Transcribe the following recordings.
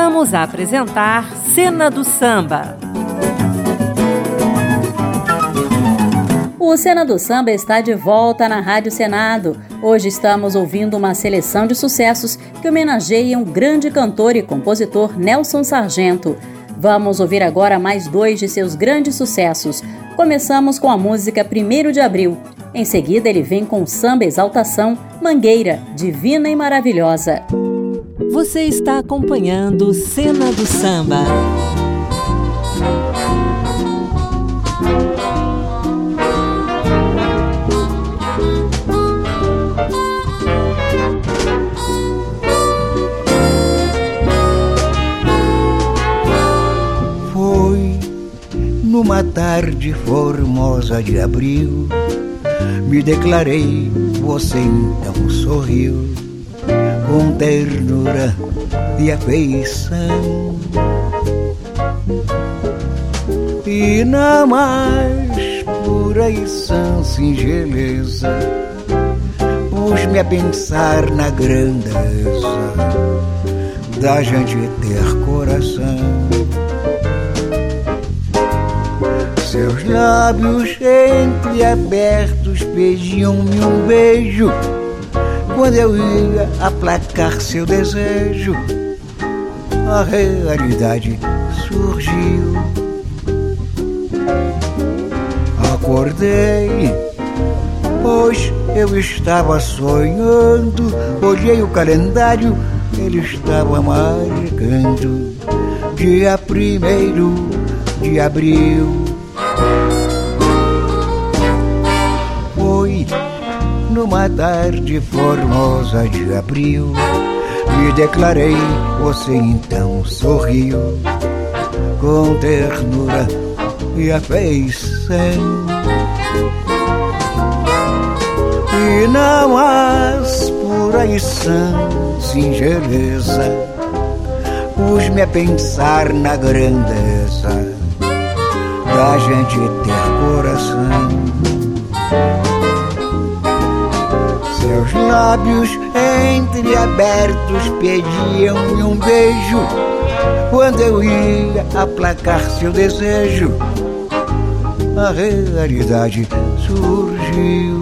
Voltamos a apresentar Cena do Samba. O Cena do Samba está de volta na Rádio Senado. Hoje estamos ouvindo uma seleção de sucessos que homenageiam o grande cantor e compositor Nelson Sargento. Vamos ouvir agora mais 2 de seus grandes sucessos. Começamos com a música 1º de Abril. Em seguida ele vem com o samba exaltação Mangueira, divina e maravilhosa. Você está acompanhando Cena do Samba. Numa tarde formosa de abril, me declarei, você então sorriu, com ternura e afeição. E na mais pura e sã singeleza, pus-me a pensar na grandeza da gente ter coração. Seus lábios entreabertos pediam-me um beijo. Quando eu ia aplacar seu desejo, a realidade surgiu. Acordei, pois eu estava sonhando. Olhei o calendário, ele estava marcando dia 1º de abril. Foi numa tarde formosa de abril, me declarei, você então sorriu, com ternura e afeição. E na mais pura e sã singeleza, pus-me a pensar na grandeza da gente ter coração. Seus lábios entreabertos pediam-me um beijo. Quando eu ia aplacar seu desejo, a realidade surgiu.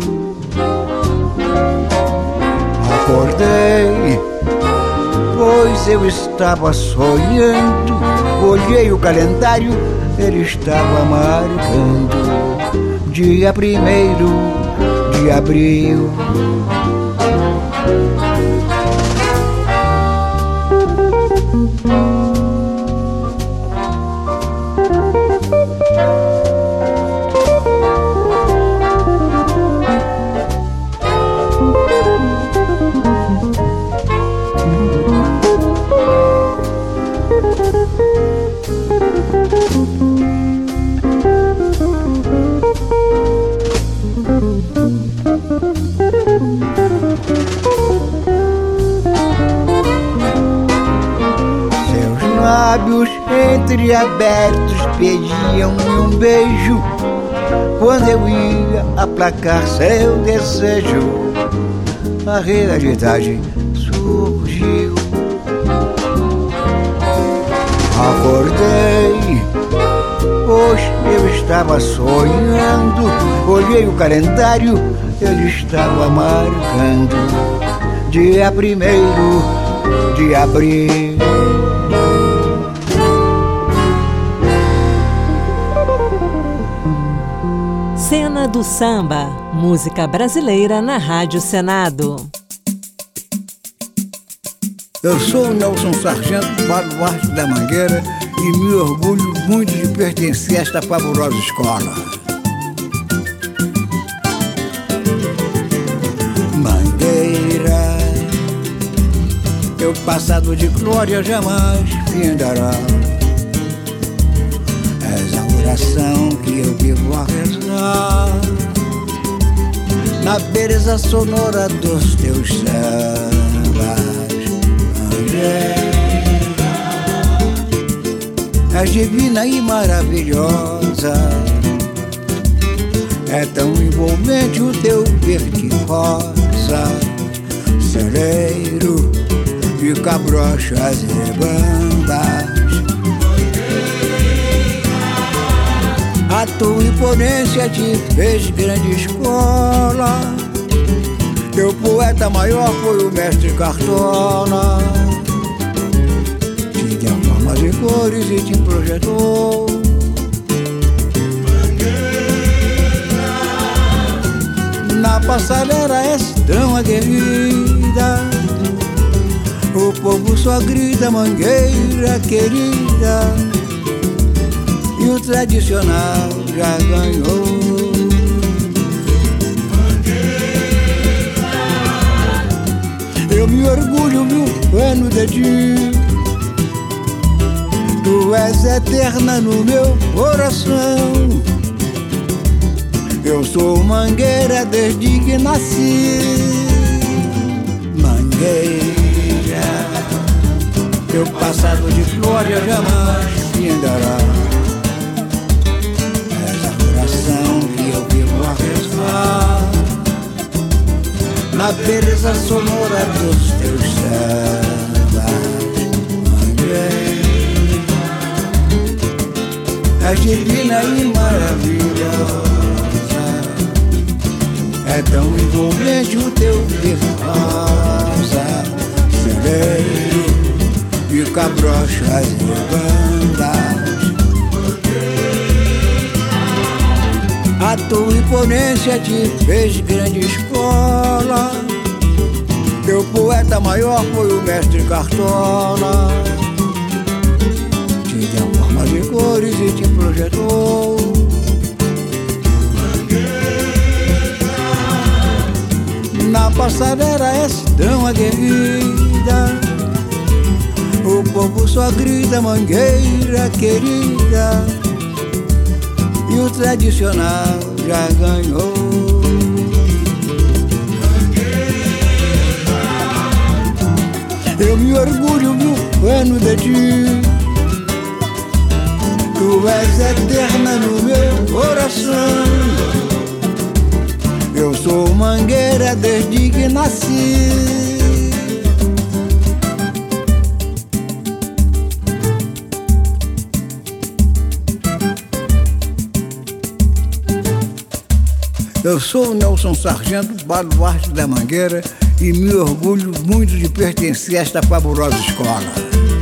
Acordei, pois eu estava sonhando. Olhei o calendário, ele estava marcando dia 1º de abril. Lábios entreabertos pediam-me um beijo. Quando eu ia aplacar seu desejo, a realidade surgiu. Acordei, pois eu estava sonhando. Olhei o calendário, ele estava marcando dia 1º de abril. Cena do Samba, música brasileira na Rádio Senado. Eu sou o Nelson Sargento, baluarte da Mangueira, e me orgulho muito de pertencer a esta fabulosa escola. Mangueira, teu passado de glória jamais findará. És a oração que eu vivo a rezar, na beleza sonora dos teus sambas. És divina e maravilhosa, é tão envolvente o teu verde rosa, celeiro de cabrochas e bandas. A tua imponência te fez grande escola. Teu poeta maior foi o mestre Cartola. Te deu formas e cores e te projetou. Na passarela és tão aguerrida, o povo só grita Mangueira querida, e o tradicional já ganhou. Eu me orgulho, meu pano de ti. Tu és eterna no meu coração. Eu sou Mangueira desde que nasci. Mangueira, teu passado de glória jamais findará. És a oração que eu vivo a rezar, na beleza sonora dos teus sambas. Mangueira, és divina e maravilhosa. É tão envolvente o teu rosa, celeiro e cabrochas e bandas. A tua imponência te fez grande escola. Teu poeta maior foi o mestre Cartola. Te deu formas e cores e te projetou. Na passarela és tão aguerrida, o povo só grita Mangueira querida, e o tradicional já ganhou. Eu me orgulho, meu pano de ti. Tu és eterna no meu coração. Eu sou Mangueira desde que nasci. Eu sou o Nelson Sargento, baluarte da Mangueira, e me orgulho muito de pertencer a esta fabulosa escola.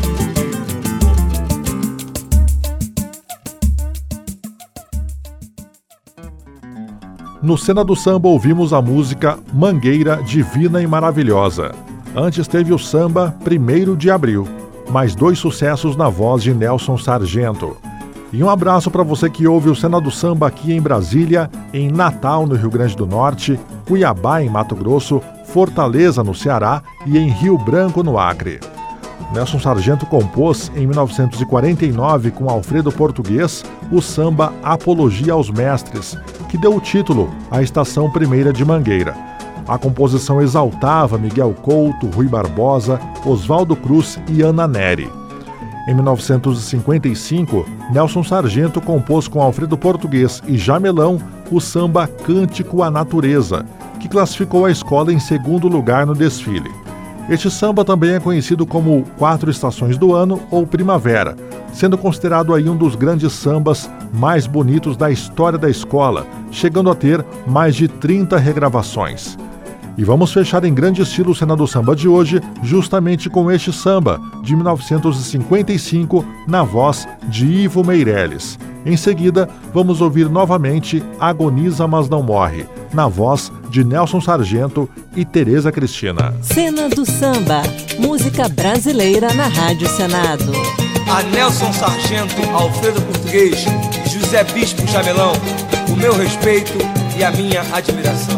No Cena do Samba ouvimos a música Mangueira Divina e Maravilhosa. Antes teve o samba 1º de Abril, mais 2 sucessos na voz de Nelson Sargento. E um abraço para você que ouve o Cena do Samba aqui em Brasília, em Natal, no Rio Grande do Norte, Cuiabá, em Mato Grosso, Fortaleza, no Ceará e em Rio Branco, no Acre. Nelson Sargento compôs, em 1949, com Alfredo Português, o samba Apologia aos Mestres, que deu o título à Estação Primeira de Mangueira. A composição exaltava Miguel Couto, Rui Barbosa, Oswaldo Cruz e Ana Neri. Em 1955, Nelson Sargento compôs com Alfredo Português e Jamelão o samba Cântico à Natureza, que classificou a escola em 2º lugar no desfile. Este samba também é conhecido como 4 Estações do Ano ou Primavera, sendo considerado aí um dos grandes sambas mais bonitos da história da escola, chegando a ter mais de 30 regravações. E vamos fechar em grande estilo o Cena do Samba de hoje, justamente com este samba, de 1955, na voz de Ivo Meirelles. Em seguida, vamos ouvir novamente Agoniza Mas Não Morre, na voz de Nelson Sargento e Tereza Cristina. Cena do Samba, música brasileira na Rádio Senado. A Nelson Sargento, Alfredo Português e José Bispo Jamelão, o meu respeito e a minha admiração.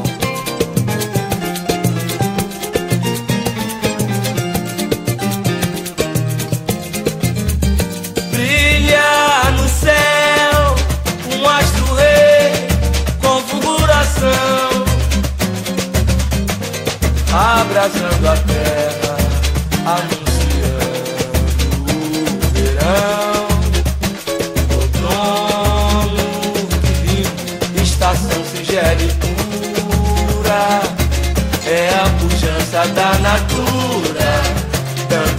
Brilha no céu um astro-rei com fulguração, abraçando a terra, anunciando o verão, outono divino, estação singela e pura, é a pujança da natura,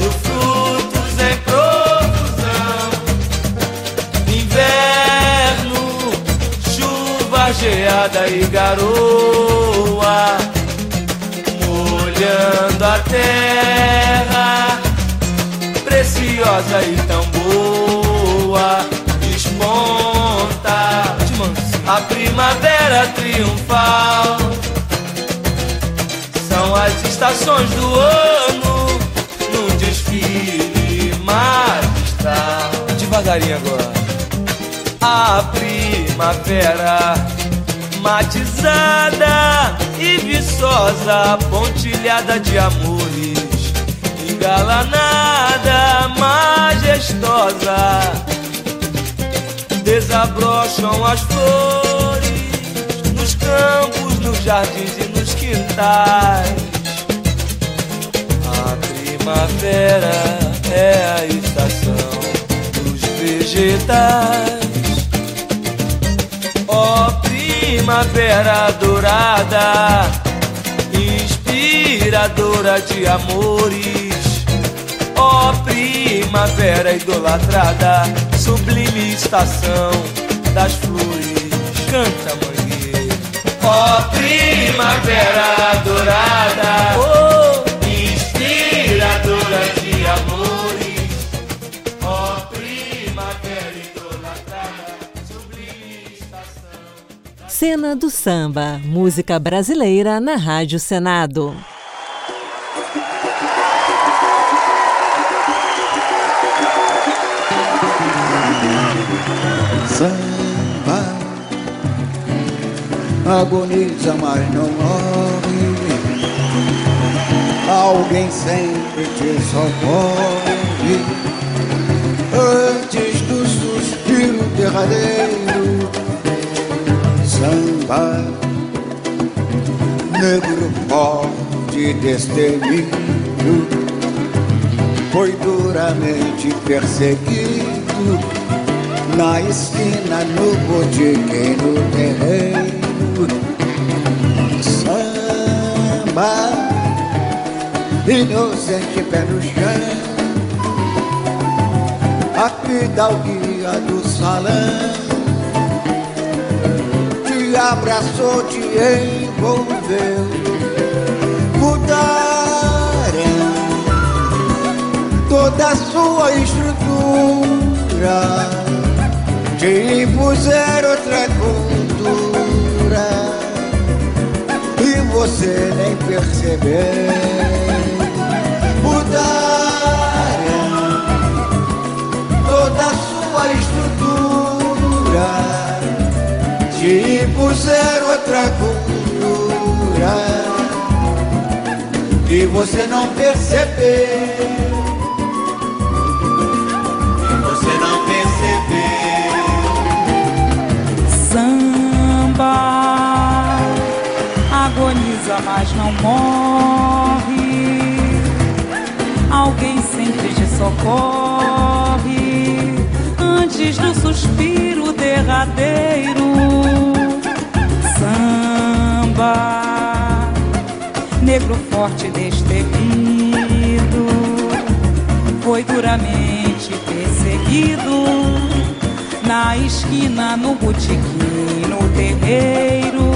geada e garoa, molhando a terra, preciosa e tão boa, desponta a primavera triunfal. São as estações do ano num desfile magistral. Devagarinho agora. A primavera matizada e viçosa, pontilhada de amores, engalanada, majestosa, desabrocham as flores nos campos, nos jardins e nos quintais. A primavera é a estação dos vegetais. Ó primavera dourada, inspiradora de amores. Ó primavera idolatrada, sublime estação das flores. Canta, mangueira. Ó primavera dourada, oh, inspiradora de amores. Ó primavera idolatrada, sublime estação. Cena do Samba, música brasileira na Rádio Senado. Samba agoniza, mas não morre. Alguém sempre te socorre antes do suspiro derradeiro. Samba, negro forte destemido, foi duramente perseguido na esquina, no botiquim, no terreiro. Samba, inocente pé no chão, a fidalguia do salão te abraçou, te envolveu. Mudaram toda a sua estrutura, te impuseram outra cultura e você nem percebeu. Mudaram toda a sua estrutura, te impuseram outra cultura e você não percebeu. Samba agoniza, mas não morre. Alguém sempre te socorre antes do suspiro derradeiro. Samba, negro forte destemido, foi duramente perseguido na esquina, no botiquim, no terreiro.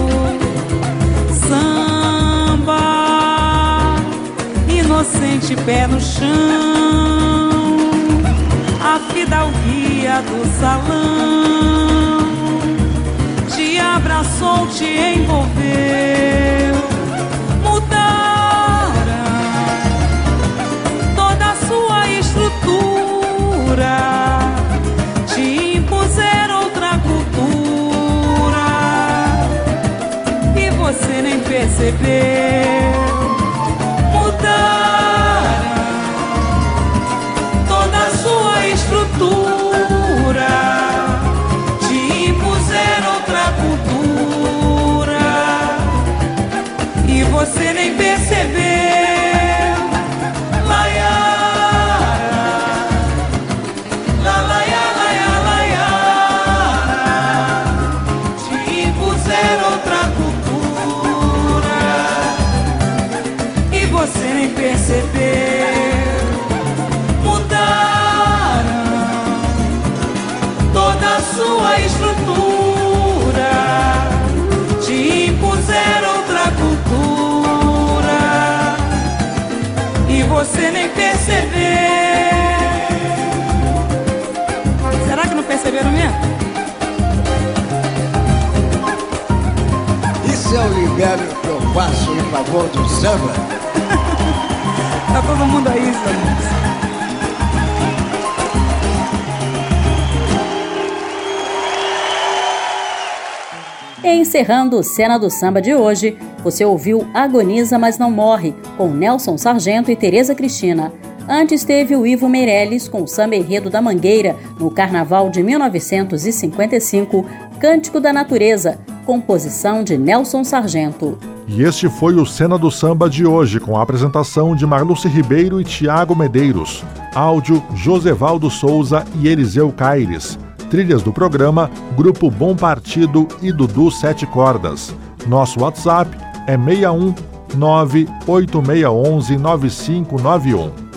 Samba, inocente pé no chão, a fidalguia do salão te abraçou, te envolveu. Mudaram toda a sua estrutura, te impuseram outra cultura e você nem percebeu. Mudaram toda a sua estrutura, te impuseram outra cultura e você nem percebeu. Você nem percebeu. Mudaram toda a sua estrutura, você nem perceber. Será que não perceberam mesmo? Isso é o libelo que eu faço em favor do samba. Tá todo mundo aí, Zé. Encerrando o Cena do Samba de hoje, você ouviu Agoniza Mas Não Morre, com Nelson Sargento e Tereza Cristina. Antes teve o Ivo Meirelles com o Samba Enredo da Mangueira, no Carnaval de 1955, Cântico da Natureza, composição de Nelson Sargento. E este foi o Cena do Samba de hoje, com a apresentação de Marluce Ribeiro e Tiago Medeiros. Áudio, Josevaldo Souza e Eliseu Caires. Trilhas do programa, Grupo Bom Partido e Dudu 7 Cordas. Nosso WhatsApp é 61 98611 9591.